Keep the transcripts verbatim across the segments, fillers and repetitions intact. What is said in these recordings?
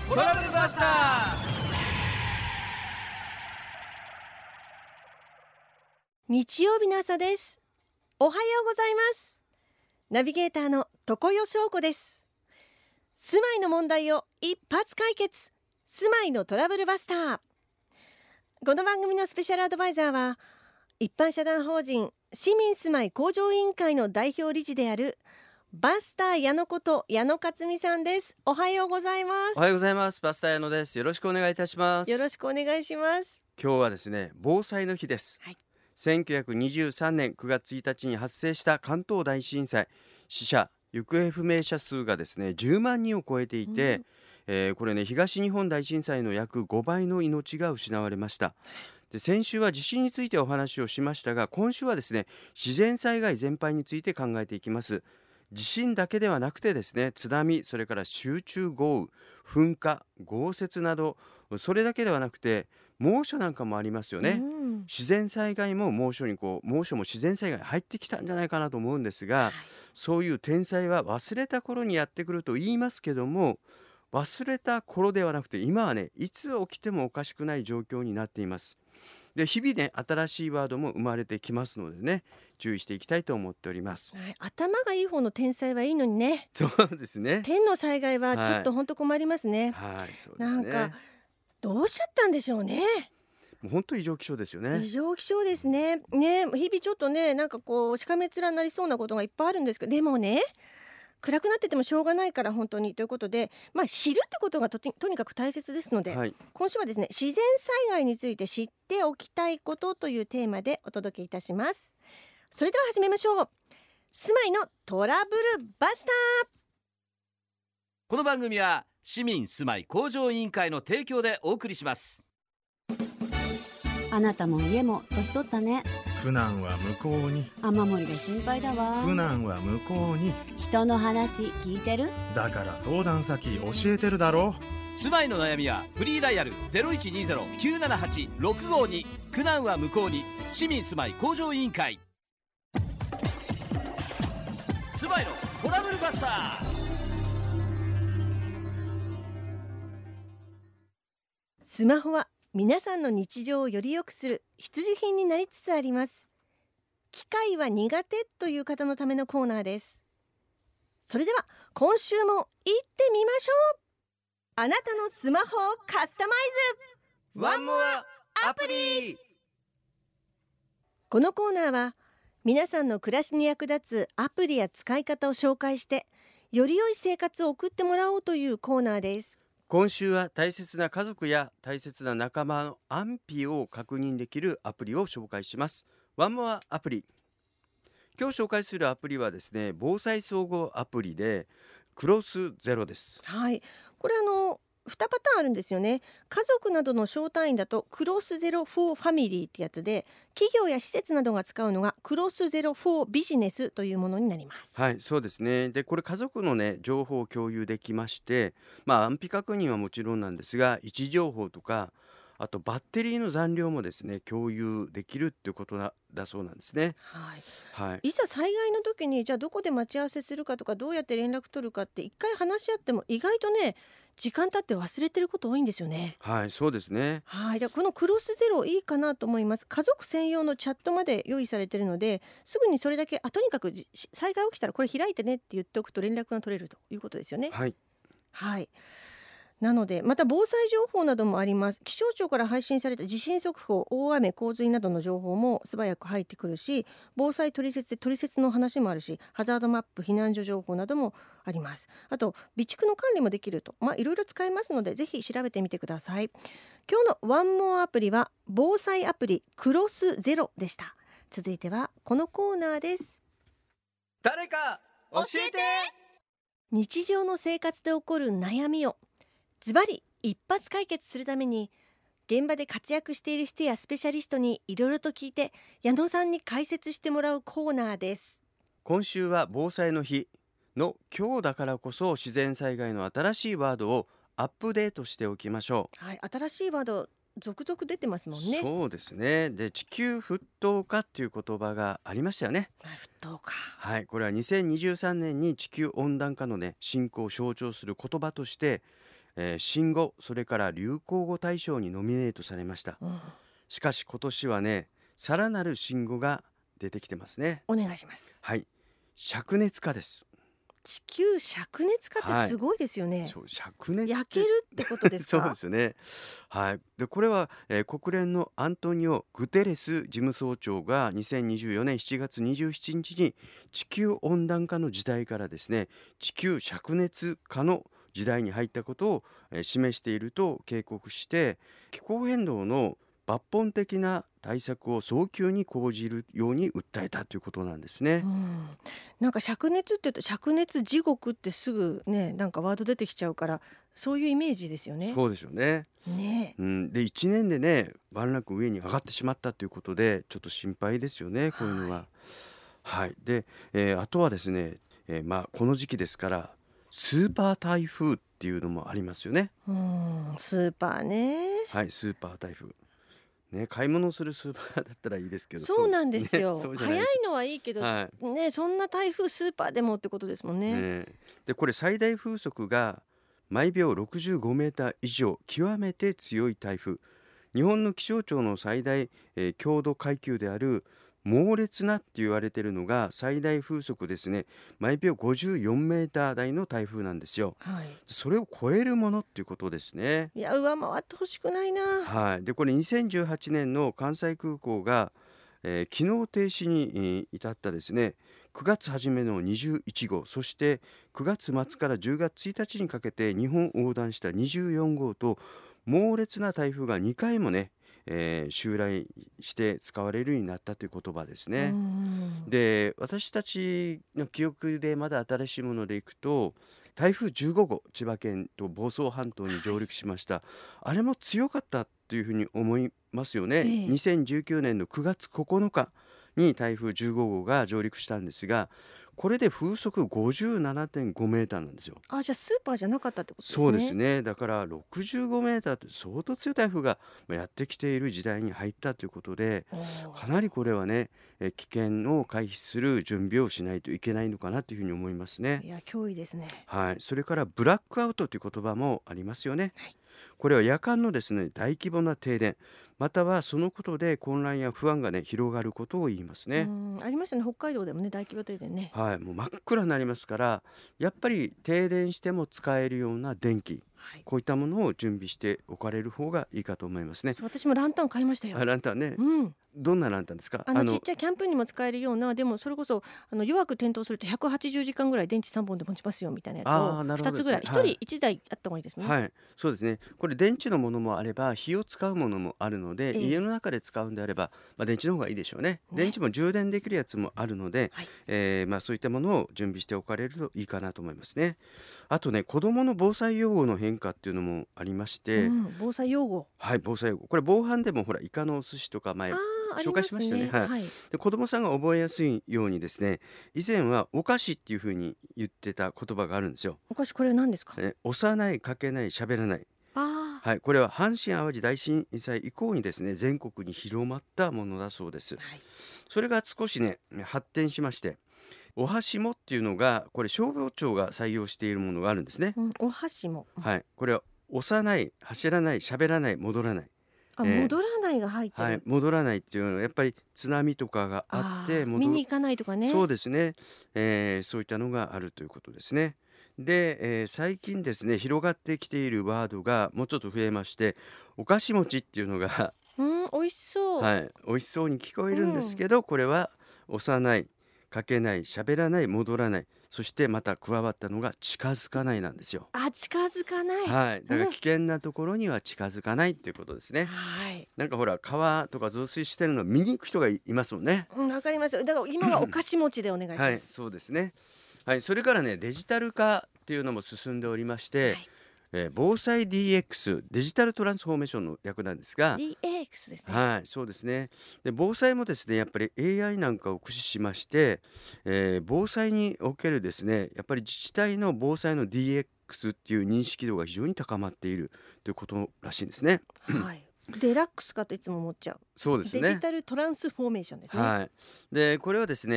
トラブルバスター。 日曜日の朝です。おはようございます。ナビゲーターの常世翔子です。住まいの問題を一発解決、住まいのトラブルバスター。この番組のスペシャルアドバイザーは、一般社団法人市民住まい向上委員会の代表理事であるバスター矢野こと矢野克美さんです。おはようございます。 おはようございます。バスター矢野です。よろしくお願いいたします。 よろしくお願いします。 今日はですね、防災の日です、はい、せんきゅうひゃくにじゅうさんねんくがつついたちに発生した関東大震災、死者行方不明者数がですねじゅうまんにんを超えていて、うんえー、これね東日本大震災の約ごばいの命が失われました。で先週は地震についてお話をしましたが、今週はですね自然災害全般について考えていきます。地震だけではなくてですね、津波、それから集中豪雨、噴火、豪雪など、それだけではなくて猛暑なんかもありますよね、うん、自然災害も猛暑にこう猛暑も自然災害に入ってきたんじゃないかなと思うんですが、はい、そういう天災は忘れた頃にやってくると言いますけども、忘れた頃ではなくて今はねいつ起きてもおかしくない状況になっています。で日々ね新しいワードも生まれてきますのでね、注意していきたいと思っております、 はい、頭がいい方の天災はいいのにね。 そうですね、 天の災害はちょっと本当困りますね。 はい、はい、そうですね。 なんかどうしちゃったんでしょうね。 もう本当異常気象ですよね。 異常気象ですね。ね、日々ちょっとねなんかこうしかめ面になりそうなことがいっぱいあるんですけど、でもね暗くなっててもしょうがないから本当にということで、まあ、知るってことがと、とにかく大切ですので、はい、今週はですね自然災害について知っておきたいことというテーマでお届けいたします。それでは始めましょう。住まいのトラブルバスター。 この番組は市民住まい向上委員会の提供でお送りします。 あなたも家も年取ったね。 苦難は向こうに。 雨漏りが心配だわ。 苦難は向こうに。 人の話聞いてる？ だから相談先教えてるだろう。住まいの悩みはフリーダイヤル ゼロいちにゼロ きゅうななはち ろくごに。苦難は向こうに。市民住まい向上委員会。住まいのトラブルバスター。 スマホは皆さんの日常をより良くする必需品になりつつあります。機械は苦手という方のためのコーナーです。それでは今週も行ってみましょう。あなたのスマホをカスタマイズワンモアアプリ。 このコーナーは皆さんの暮らしに役立つアプリや使い方を紹介して、より良い生活を送ってもらおうというコーナーです。 今週は大切な家族や大切な仲間の安否を確認できるアプリを紹介します。ワンモアアプリ。今日紹介するアプリはですね、防災総合アプリでクロスゼロです。 はい、これあのにパターンあるんですよね。家族などの小単位だとクロスゼロフォーファミリーってやつで、企業や施設などが使うのがクロスゼロフォービジネスというものになります。 はい、そうですね。でこれ家族のね情報を共有できまして、まあ安否確認はもちろんなんですが、位置情報とか、あとバッテリーの残量もですね共有できるっていうことだ、だそうなんですね。 はいはい、いざ災害の時にじゃあどこで待ち合わせするかとか、どうやって連絡取るかって一回話し合っても意外とね時間経って忘れてること多いんですよね。 はい、そうですね。 はい、だこのクロスゼロいいかなと思います。家族専用のチャットまで用意されているので、すぐにそれだけあとにかく災害起きたらこれ開いてねって言っておくと連絡が取れるということですよね。 はい、 はい、なのでまた防災情報などもあります。気象庁から配信された地震速報、大雨洪水などの情報も素早く入ってくるし、防災取説で取説の話もあるし、ハザードマップ、避難所情報などもあります。あと備蓄の管理もできると、まあいろいろ使えますのでぜひ調べてみてください。今日のワンモアアプリは防災アプリクロスゼロでした。続いてはこのコーナーです。 誰か教えて。 日常の生活で起こる悩みをズバリ一発解決するために、現場で活躍している人やスペシャリストにいろいろと聞いて矢野さんに解説してもらうコーナーです。 今週は防災の日の今日だからこそ自然災害の新しいワードをアップデートしておきましょう。 はい、新しいワード続々出てますもんね。 そうですね。で地球沸騰化っていう言葉がありましたよね。 はい、沸騰化。 はい、これはにせんにじゅうさんねんに地球温暖化のね進行を象徴する言葉としてえー新語それから流行語大賞にノミネートされました。 うん、 しかし今年はね、さらなる新語が出てきてますね。 お願いします。 はい、灼熱化です。 地球灼熱化ってすごいですよね。 そう、灼熱って焼けるってことですそうか？ ですよね。はい。で、これは、えー国連のアントニオ・グテレス事務総長がにせんにじゅうよねんしちがつにじゅうしちにちに地球温暖化の時代からですね、地球灼熱化の時代に入ったことを、えー示していると警告して、気候変動の抜本的な対策を早急に講じるように訴えたということなんですね。 うん、なんか灼熱って言うと灼熱地獄ってすぐね、なんかワード出てきちゃうから、そういうイメージですよね。 そうですよね。 ねうん、でいちねんでねワンランク上に上がってしまったということでちょっと心配ですよね、こういうのは。はいで、えーあとはですね、えーまあ、この時期ですからスーパー台風っていうのもありますよね。 うん、スーパーね。 はいスーパー台風ね、買い物するスーパーだったらいいですけど、 そうなんですね、 よ。 そうじゃないです。 早いのはいいけど、 はね、そんな台風スーパーでもってことですもんね。 ね、でこれ最大風速が毎秒ろくじゅうごメーター以上、極めて強い台風。日本の気象庁の最大、えー強度階級である猛烈なって言われているのが最大風速ですね、毎秒ごじゅうよんメーター台の台風なんですよ。 はい。 それを超えるものっていうことですね。 いや、上回ってほしくないな。 はい、でこれにせんじゅうはちねんの関西空港が、えー機能停止に、えー至ったですねくがつ初めのにじゅういちごう、そしてくがつ末からじゅうがつついたちにかけて日本横断したにじゅうよんごうと猛烈な台風がにかいもね、えー襲来して使われるようになったという言葉ですうね。 ん。 で私たちの記憶でまだ新しいものでいくと台風じゅうごごう、千葉県と房総半島に上陸しました。あれも強かったというふうに思いますよね。 ええ。 にせんじゅうきゅうねんのくがつここのかに台風じゅうごごうが上陸したんですが、これで風速 ごじゅうななてんごメーターなんですよ。 あ、じゃあスーパーじゃなかったってことですね。 そうですね。だからろくじゅうごメーターって相当強い台風がまあやってきている時代に入ったということで、 おーかなりこれはね、え危険を回避する準備をしないといけないのかなというふうに思いますね。 いや、脅威ですね。 はい、それからブラックアウトという言葉もありますよね。 はいこれは夜間のですね大規模な停電、またはそのことで混乱や不安がね広がることを言いますうね。 ん、ありましたね。北海道でもね、大規模停電ね。 はい、もう真っ暗になりますから、やっぱり停電しても使えるような電気、 はい。 こういったものを準備しておかれる方がいいかと思いますね。 そう、私もランタン買いましたよ。 あランタンね、 うん。 どんなランタンですか？ あのちっちゃいキャンプにも使えるような、でもそれこそあの弱く点灯するとひゃくはちじゅうじかんぐらい電池さんぼんで持ちますよみたいなやつをあーなるほ 2つぐらい、 どですね。 1 はい人いちだいあった方がいいですね。 はい、そうですね。これ電池のものもあれば火を使うものもあるので、 ええ家の中で使うんであれば、まあ、電池の方がいいでしょうね。 ね電池も充電できるやつもあるので、 はい。 えーまあ、そういったものを準備しておかれるといいかなと思いますね。あとね、子どもの防災用語の変化っていうのもありましうて、 ん、防災用語。 はい、防災用語これ防犯でもほらイカのお寿司とか前ああ、あり紹ます介しましたよね。 ね。 はい、 はい。 で子どもさんが覚えやすいようにですね、以前はお菓子っていうふうに言ってた言葉があるんですよ。 お菓子これは何ですか？ え押さない、かけない、喋らない。 あはい、これは阪神・淡路大震災以降にですね全国に広まったものだそうです。 あ、はい。 それが少しね発展しまして、お箸もっていうのがこれ消防庁が採用しているものがあるんですね。 うん、お箸も。うん、 はい、これは押さない、走らない、喋らない、戻らない。 あ、 ええ戻らないが入ってはい、 る。 戻らないっていうのはやっぱり津波とかがあってああ、 戻見に行かないとかね。 そうですね、えーそういったのがあるということですね。で、えー最近ですね広がってきているワードがもうちょっと増えまして、お菓子餅っていうのがうん、美味しそう。 はい、美味しそうに聞こえるんですけど、これは押さない、かけない、喋らない、戻らない、そしてまた加わったのが近づかないなんですよ。 あ、近づかない。 はい、だからうん危険なところには近づかないっていうことですね。 はい。 なんかほら川とか増水してるの見に行く人がいいますもんね。 うん、わかりますよ。だから今はお菓子持ちでお願いします。 はい、そうですね。はい、それからねデジタル化っていうのも進んでおりまして、 はいえー防災 ディーエックス デジタルトランスフォーメーションの略なんですが、 ディーエックス ですね。 はい、そうですね。で、防災もですね、やっぱり エーアイ なんかを駆使しまして、えー防災におけるですね、やっぱり自治体の防災の ディーエックス っていう認識度が非常に高まっているということらしいんですね。 はい。デラックスかといつも思っちゃう。 そうですね。 デジタルトランスフォーメーションですね。 はい。で、これはですね、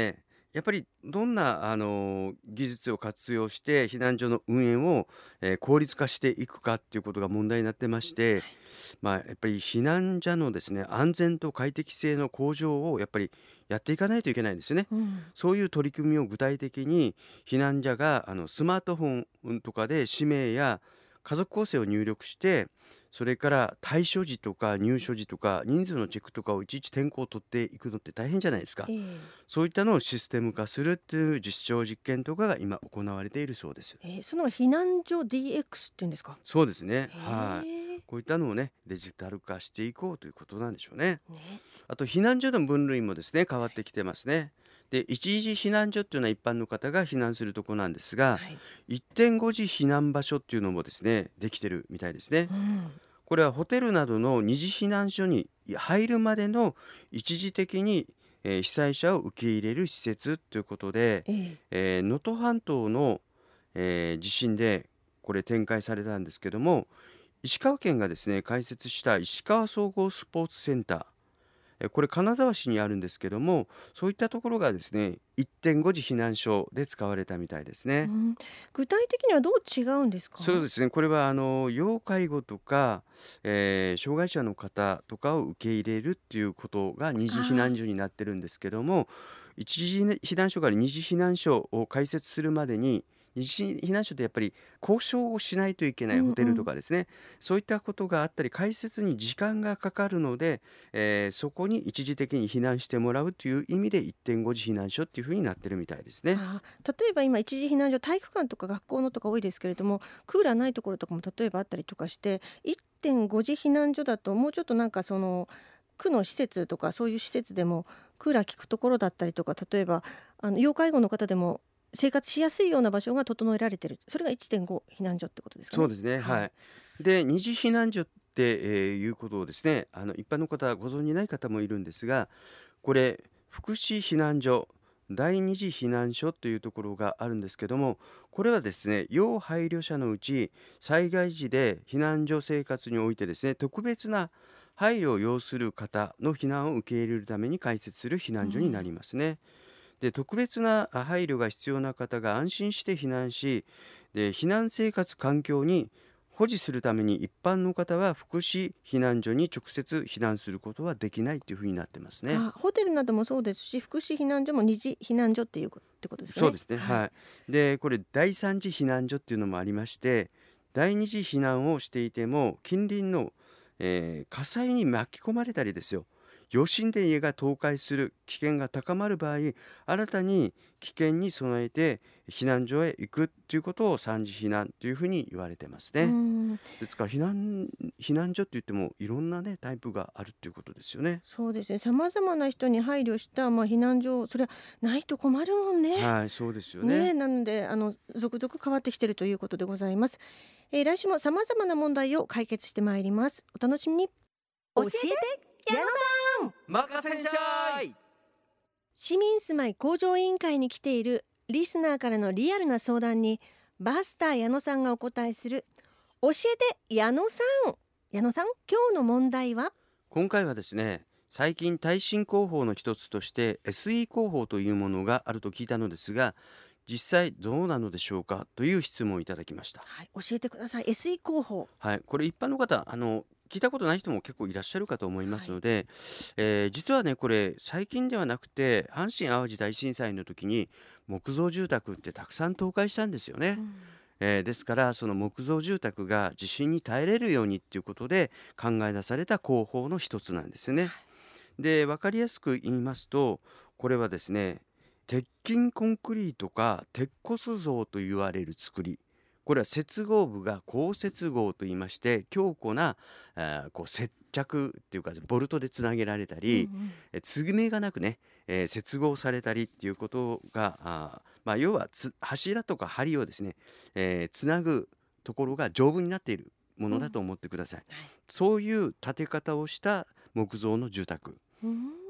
やっぱりどんなあの技術を活用して避難所の運営を、えー効率化していくかっていうことが問題になってまして、まあ、やっぱり避難所のですね安全と快適性の向上をやっぱりやっていかないといけないんですよね。 うん、 そういう取り組みを具体的に避難者があのスマートフォンとかで氏名や家族構成を入力して、それから退所時とか入所時とか人数のチェックとかをいちいち点呼を取っていくのって大変じゃないですか。 ええそういったのをシステム化するっていう実証実験とかが今行われているそうです。 えーその避難所 ディーエックス っていうんですか。 そうですね。 へはい。 え、 こういったのをね、デジタル化していこうということなんでしょうね。 ね、 あと避難所の分類もですね、変わってきてますね。で、一時避難所っていうのは一般の方が避難するところなんですが、 はい、 いってんご次避難場所っていうのもですね、できてるみたいですね。 うん、 これはホテルなどの二次避難所に入るまでの一時的に、えー被災者を受け入れる施設ということで、 えええー能登半島の、えー地震でこれ展開されたんですけども、石川県がですね開設した石川総合スポーツセンター、えーこれ金沢市にあるんですけども、そういったところがですねいってんご次避難所で使われたみたいですね。 うん、具体的にはどう違うんですか。 そうですね、これはあの要介護とか、えー障害者の方とかを受け入れるっていうことが二次避難あ所になってるんですけども、一次避難所から二次避難所を開設するまでに、二次避難所ってやっぱり交渉をしないといけあ、うんないホテルとうん、 かですね、そういったことがあったり開設に時間がかかるので、えーそこに一時的に避難してもらうという意味でいってんご次避難所っていうふうになってるみたいですね。 あー例えば今一時避難所体育館とか学校のとか多いですけれども、クーラーないところとかも例えばあったりとかして、いってんご次避難所だともうちょっとなんかその区の施設とかそういう施設でもクーラー効くところだったりとか、例えばあの要介護の方でも生活しやすいような場所が整えられてる、それがいってんご避難所ってことですかね。 そうですね、 はい。 はい。で、二次避難所って、えーいうことをですね、あの一般の方はご存じない方もいるんですが、これ福祉避難所、第二次避難所というところがあるんですけども、これはですね、要配慮者のうち災害時で避難所生活においてですね、特別な配慮を要する方の避難を受け入れるために開設する避難所になりますね。で、特別なあ配慮が必要な方が安心して避難し、で、避難生活環境に保持するために一般の方は福祉避難所に直接避難することはできないというふうになってますね。 あ、ホテルなどもそうですし、福祉避難所も二次避難所っていうこってことですね。 そうですね。 はい。 はい。で、これ第三次避難所っていうのもありまして、第二次避難をしていても近隣の、えー火災に巻き込まれたりですよ。余震で家が倒壊する危険が高まる場合、新たに危険に備えて避難所へ行くということを三次避難というふうに言われてますうーね。 ん、 ですから避難避難所って言ってもいろんなねタイプがあるっていうことですよね。 そうですね。様々な人に配慮した、まあ、避難所、それはないと困るもんね。 はい、そうですよねえ、 ね。 なので、あの、続々変わってきているということでございます。えー来週も様々な問題を解決してまいります。お楽しみに。教えて、矢野さん。 任せんしゃい。 市民住まい向上委員会に来ているリスナーからのリアルな相談に、バスター矢野さんがお答えする、教えて、矢野さん。矢野さん、今日の問題は。 今回はですね、最近耐震工法の一つとして エスイー 工法というものがあると聞いたのですが、実際どうなのでしょうかという質問をいただきました。 はい、教えてください。エスイー 工法。 はい、これ一般の方あの聞いたことない人も結構いらっしゃるかと思いますので、えー実はねこれ最近ではなくて阪神・淡路大震災の時に木造住宅ってたくさん倒壊したんですよね。 うんえーですからその木造住宅が地震に耐えれるようにっていうことで考え出された工法の一つなんですよね。で分かりやすく言いますと、これはですね鉄筋コンクリートか鉄骨造と言われる作り、これは接合部が鋼接合と言いまして強固なあーこう接着っていうかボルトでつなげられたり、 うんうんえ継ぎ目がなくね、えー接合されたりっていうことがあー、まあ、要はつ柱とか梁をですね、えーつなぐところが丈夫になっているものだと思ってください。 はいそういう建て方をした木造の住宅、 うーん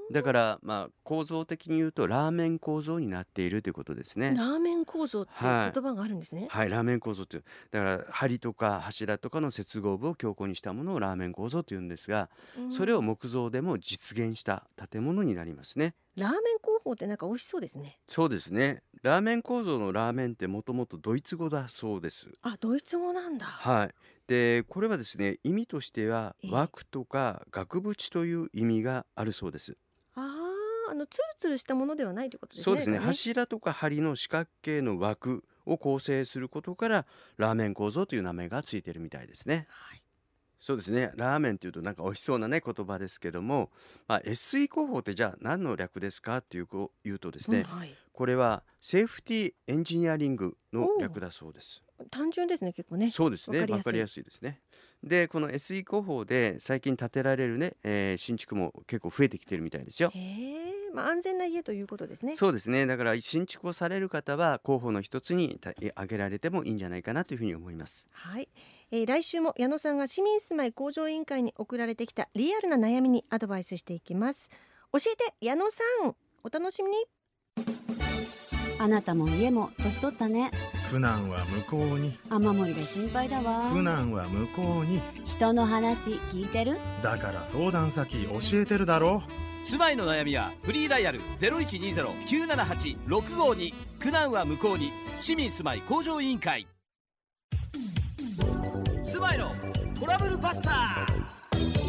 だからまあ構造的に言うとラーメン構造になっているということですね。 ラーメン構造って言はい葉があるんですね。 はい、ラーメン構造という、だから梁とか柱とかの接合部を強固にしたものをラーメン構造というんですが、 うんそれを木造でも実現した建物になりますね。 ラーメン工法ってなんか美味しそうですね。 そうですね。ラーメン構造のラーメンってもともとドイツ語だそうです。 あ、ドイツ語なんだ。 はい。で、これはですね、意味としてはええ枠とか額縁という意味があるそうです。 ああ、あのツルツルしたものではないということですね。 そうですね。 じゃあ柱とか梁の四角形の枠を構成することからラーメン構造という名前がついているみたいですね。 はいそうですね。ラーメンというとなんか美味しそうなね言葉ですけども、まあ、エスイー 工法ってじゃあ何の略ですかっていうこう言うとですね、 うんはい、 これはセーフティーエンジニアリングのおう略だそうです。 単純ですね、結構ね。 そうですね。 わかりやすいわかりやすいですね。で、この エスイー 工法で最近建てられるね、えー新築も結構増えてきてるみたいですよ。 へえ、まあ安全な家ということですね。 そうですね。だから新築をされる方は候補の一つにた挙げられてもいいんじゃないかなというふうに思います。 はい、えー来週も矢野さんが市民住まい向上委員会に送られてきたリアルな悩みにアドバイスしていきます。教えて矢野さん、お楽しみに。 あなたも家も年取ったね。 苦難は向こうに。 雨漏りで心配だわ。 苦難は向こうに。 人の話聞いてる？ だから相談先教えてるだろ住まいの悩みはフリーダイヤル ゼロいちにゼロ きゅうななはち ろくごに。苦難は向こうに。市民住まい向上委員会。住まいのトラブルバスター。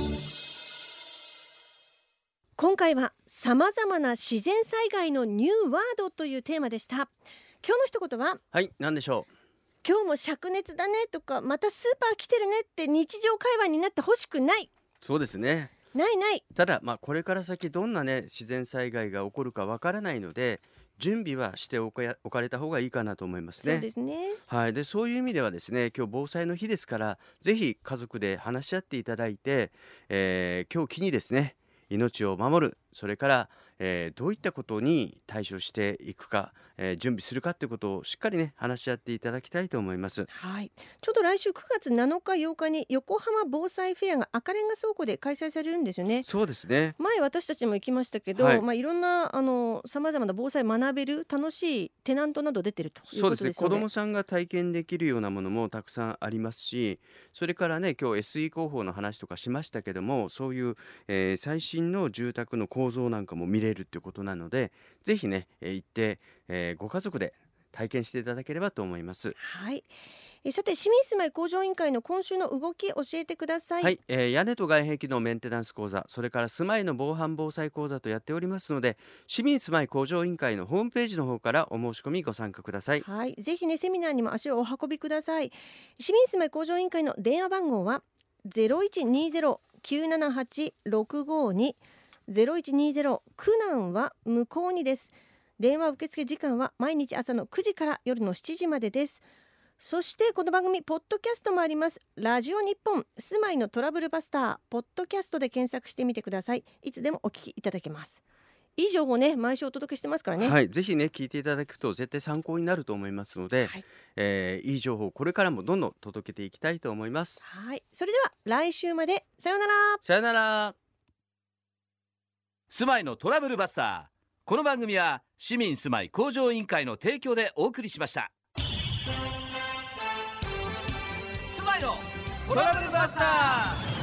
今回はさまざまな自然災害のニューワードというテーマでした。今日の一言は、 はい、何でしょ今日も灼熱だねとか、またスーパー来てるねって日常会話になってほしくない。 う。そうですね。 ないない。 ただまあこれから先どんなね自然災害が起こるかわからないので準備はしておかや置かれた方がいいかなと思いますそうね。 ですね。 はい、でそういう意味ではですね、今日防災の日ですからぜひ家族で話し合っていただいて、えー今日機にですね命を守る、それから、えーどういったことに対処していくか、えー準備するかということをしっかりね話し合っていただきたいと思います。 はい、ちょうど来週くがつなのかようかに横浜防災フェアが赤レンガ倉庫で開催されるんですよね。 そうですね。 前私たちも行きましたけど、 はいいまあ、いろんなあのさまざまな防災学べる楽しいテナントなど出てるというそうですね。 ことですので、 子どもさんが体験できるようなものもたくさんありますし、それからね今日 エスイー 工法の話とかしましたけども、そういう、えー最新の住宅の構造なんかも見れるっていうことなので、ぜひね、えー行って、えーご家族で体験していただければと思います。 はいえさて市民住まい向上委員会の今週の動き教えてください。 はい、えー屋根と外壁のメンテナンス講座、それから住まいの防犯防災講座とやっておりますので、市民住まい向上委員会のホームページの方からお申し込みご参加ください。 はい、ぜひねセミナーにも足をお運びください。市民住まい向上委員会の電話番号は ゼロいちにゼロ きゅうななはち ろくごに ゼロいちにゼロ 苦難は向こうにです。電話受付時間は毎日朝のくじから夜のしちじまでです。そしてこの番組ポッドキャストもあります。ラジオ日本住まいのトラブルバスターポッドキャストで検索してみてください。いつでもお聞きいただけます。いい情報ね毎週お届けしてますからね。 はい、ぜひね聞いていただくと絶対参考になると思いますので、 はいえーいい情報をこれからもどんどん届けていきたいと思います。 はい、それでは来週までさようなら。 さよなら。 住まいのトラブルバスター。この番組は市民住まい向上委員会の提供でお送りしました。住まいのトラブルバスター。